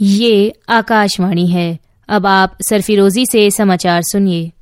ये आकाशवाणी है। अब आप सरफिरोजी से समाचार सुनिए।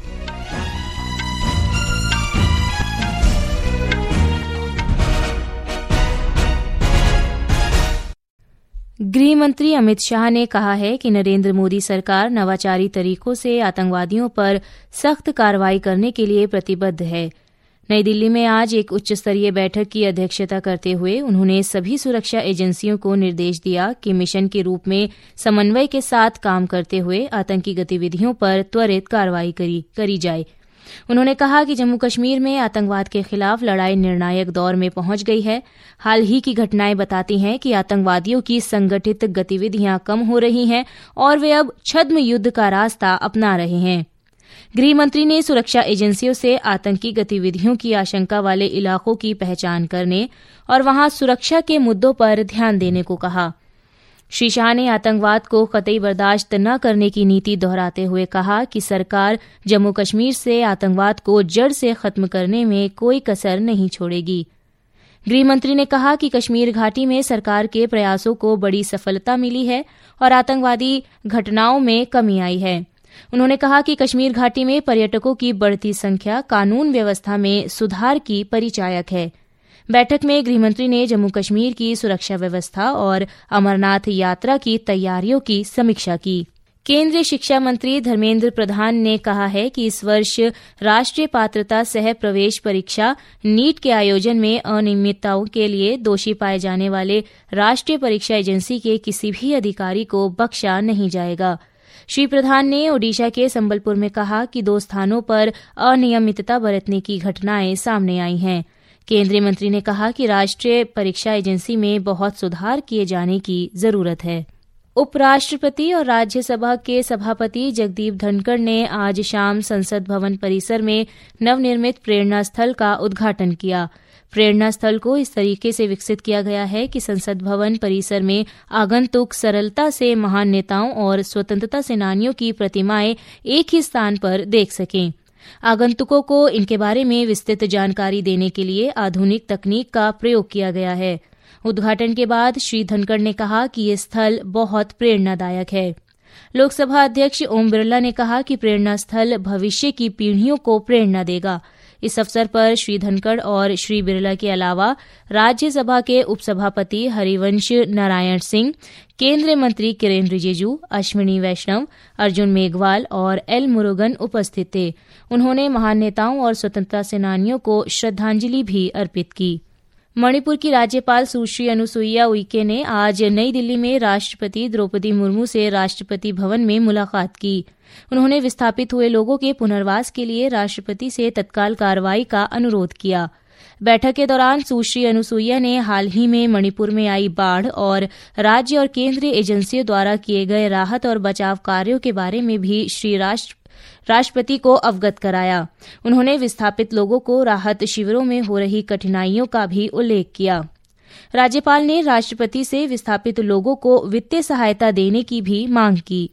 गृह मंत्री अमित शाह ने कहा है कि नरेंद्र मोदी सरकार नवाचारी तरीकों से आतंकवादियों पर सख्त कार्रवाई करने के लिए प्रतिबद्ध है। नई दिल्ली में आज एक उच्च स्तरीय बैठक की अध्यक्षता करते हुए उन्होंने सभी सुरक्षा एजेंसियों को निर्देश दिया कि मिशन के रूप में समन्वय के साथ काम करते हुए आतंकी गतिविधियों पर त्वरित कार्रवाई करी जाए। उन्होंने कहा कि जम्मू कश्मीर में आतंकवाद के खिलाफ लड़ाई निर्णायक दौर में पहुंच गई है। हाल ही की घटनाएं बताती हैं कि आतंकवादियों की संगठित गतिविधियां कम हो रही हैं और वे अब छद्म युद्ध का रास्ता अपना रहे हैं। गृह मंत्री ने सुरक्षा एजेंसियों से आतंकी गतिविधियों की आशंका वाले इलाकों की पहचान करने और वहां सुरक्षा के मुद्दों पर ध्यान देने को कहा। श्री शाह ने आतंकवाद को कतई बर्दाश्त न करने की नीति दोहराते हुए कहा कि सरकार जम्मू कश्मीर से आतंकवाद को जड़ से खत्म करने में कोई कसर नहीं छोड़ेगी। गृह मंत्री ने कहा कि कश्मीर घाटी में सरकार के प्रयासों को बड़ी सफलता मिली है और आतंकवादी घटनाओं में कमी आई है। उन्होंने कहा कि कश्मीर घाटी में पर्यटकों की बढ़ती संख्या कानून व्यवस्था में सुधार की परिचायक है। बैठक में गृहमंत्री ने जम्मू कश्मीर की सुरक्षा व्यवस्था और अमरनाथ यात्रा की तैयारियों की समीक्षा की। केंद्रीय शिक्षा मंत्री धर्मेंद्र प्रधान ने कहा है कि इस वर्ष राष्ट्रीय पात्रता सह प्रवेश परीक्षा नीट के आयोजन में अनियमितताओं के लिए दोषी पाए जाने वाले राष्ट्रीय परीक्षा एजेंसी के किसी भी अधिकारी को बख्शा नहीं जाएगा। श्री प्रधान ने ओडिशा के संबलपुर में कहा कि 2 स्थानों पर अनियमितता बरतने की घटनाएं सामने आई हैं। केंद्रीय मंत्री ने कहा कि राष्ट्रीय परीक्षा एजेंसी में बहुत सुधार किए जाने की जरूरत है। उपराष्ट्रपति और राज्यसभा के सभापति जगदीप धनखड़ ने आज शाम संसद भवन परिसर में नवनिर्मित प्रेरणा स्थल का उद्घाटन किया। प्रेरणा स्थल को इस तरीके से विकसित किया गया है कि संसद भवन परिसर में आगंतुक सरलता से महान नेताओं और स्वतंत्रता सेनानियों की प्रतिमाएं एक ही स्थान पर देख सकें। आगंतुकों को इनके बारे में विस्तृत जानकारी देने के लिए आधुनिक तकनीक का प्रयोग किया गया है। उद्घाटन के बाद श्री धनखड़ ने कहा कि ये स्थल बहुत प्रेरणादायक है। लोकसभा अध्यक्ष ओम बिरला ने कहा कि प्रेरणा स्थल भविष्य की पीढ़ियों को प्रेरणा देगा। इस अवसर पर श्री धनखड़ और श्री बिरला के अलावा राज्यसभा के उपसभापति हरिवंश नारायण सिंह, केंद्रीय मंत्री किरेन रिजिजू, अश्विनी वैष्णव, अर्जुन मेघवाल और एल मुरुगन उपस्थित थे। उन्होंने महान नेताओं और स्वतंत्रता सेनानियों को श्रद्धांजलि भी अर्पित की। मणिपुर की राज्यपाल सुश्री अनुसुईया उइके ने आज नई दिल्ली में राष्ट्रपति द्रौपदी मुर्मू से राष्ट्रपति भवन में मुलाकात की। उन्होंने विस्थापित हुए लोगों के पुनर्वास के लिए राष्ट्रपति से तत्काल कार्रवाई का अनुरोध किया। बैठक के दौरान सुश्री अनुसुईया ने हाल ही में मणिपुर में आई बाढ़ और राज्य और केंद्रीय एजेंसियों द्वारा किए गए राहत और बचाव कार्यों के बारे में भी श्री राष्ट्रपति को अवगत कराया। उन्होंने विस्थापित लोगों को राहत शिविरों में हो रही कठिनाइयों का भी उल्लेख किया। राज्यपाल ने राष्ट्रपति से विस्थापित लोगों को वित्तीय सहायता देने की भी मांग की।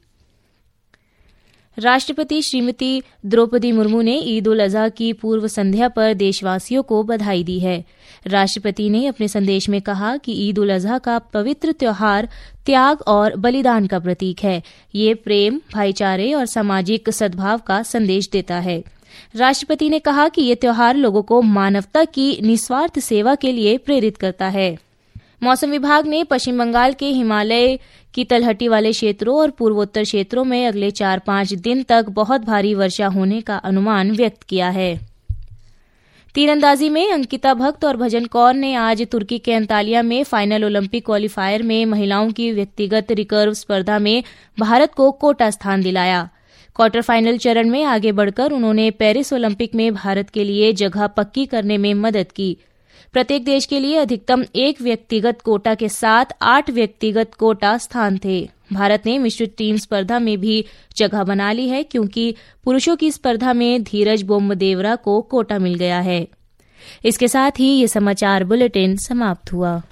राष्ट्रपति श्रीमती द्रौपदी मुर्मू ने ईद उल अजहा की पूर्व संध्या पर देशवासियों को बधाई दी है। राष्ट्रपति ने अपने संदेश में कहा कि ईद उल अजहा का पवित्र त्योहार त्याग और बलिदान का प्रतीक है। ये प्रेम, भाईचारे और सामाजिक सद्भाव का संदेश देता है। राष्ट्रपति ने कहा कि ये त्योहार लोगों को मानवता की निस्वार्थ सेवा के लिए प्रेरित करता है। मौसम विभाग ने पश्चिम बंगाल के हिमालय की तलहटी वाले क्षेत्रों और पूर्वोत्तर क्षेत्रों में अगले 4-5 दिन तक बहुत भारी वर्षा होने का अनुमान व्यक्त किया है। तीरंदाजी में अंकिता भक्त और भजन कौर ने आज तुर्की के अंतालिया में फाइनल ओलंपिक क्वालीफायर में महिलाओं की व्यक्तिगत रिकर्व स्पर्धा में भारत को कोटा स्थान दिलाया। क्वार्टर फाइनल चरण में आगे बढ़कर उन्होंने पेरिस ओलंपिक में भारत के लिए जगह पक्की करने में मदद की। प्रत्येक देश के लिए अधिकतम 1 व्यक्तिगत कोटा के साथ 8 व्यक्तिगत कोटा स्थान थे। भारत ने मिश्रित टीम स्पर्धा में भी जगह बना ली है क्योंकि पुरुषों की स्पर्धा में धीरज बोम्मदेवरा को कोटा मिल गया है। इसके साथ ही ये समाचार बुलेटिन समाप्त हुआ।